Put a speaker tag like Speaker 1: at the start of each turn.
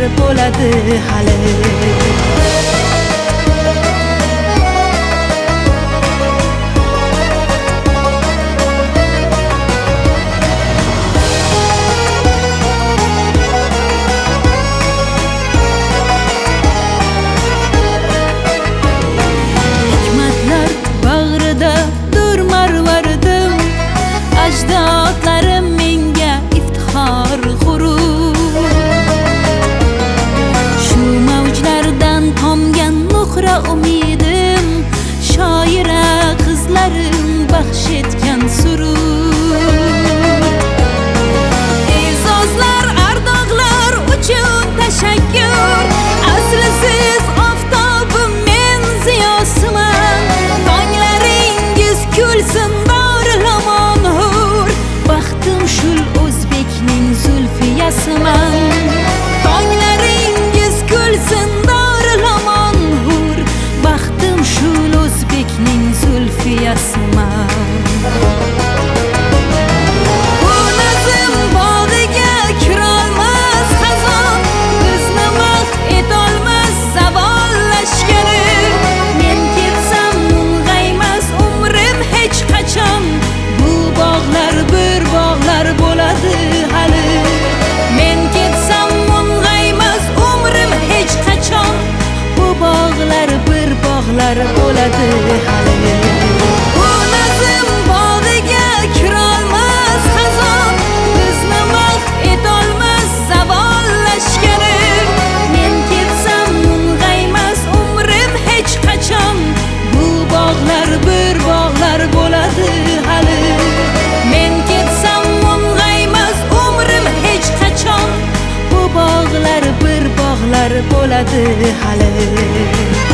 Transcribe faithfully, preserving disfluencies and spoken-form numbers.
Speaker 1: bo'ladi hali.
Speaker 2: Ajdodlarim menga iftixor g'urur, shu mavjlardan tomgan nuqra umidim, shoira qizlarim baxsh etgan surur. E'zozlar, ardoqlar uchun tashakkur, asli siz oftobim, men ziyosiman. Tonglaringiz kulsin zulfiyasiman. Tonglaringiz kulsin Dorilomon hur, baxtim shul o'zbekning zulfiyasiman. Bu nazm bog'iga kirolmas xazon, bizni mahv etolmas zavol lashkari. Men ketsam mung'aymas umrim hech qachon, bu bog'lar bir bog'lar bo'ladi hali. Men ketsam mung'aymas umrim hech qachon, bu bog'lar bir bog'lar bo'ladi hali. Bu nazm bog'iga kirolmas xazon, bizni mahv etolmas zavol lashkari. Men ketsam mung'aymas umrim hech qachon, bu bog'lar bir bog'lar bo'ladi hali. Men ketsam mung'aymas umrim hech qachon, bu bog'lar bir bog'lar bo'ladi hali.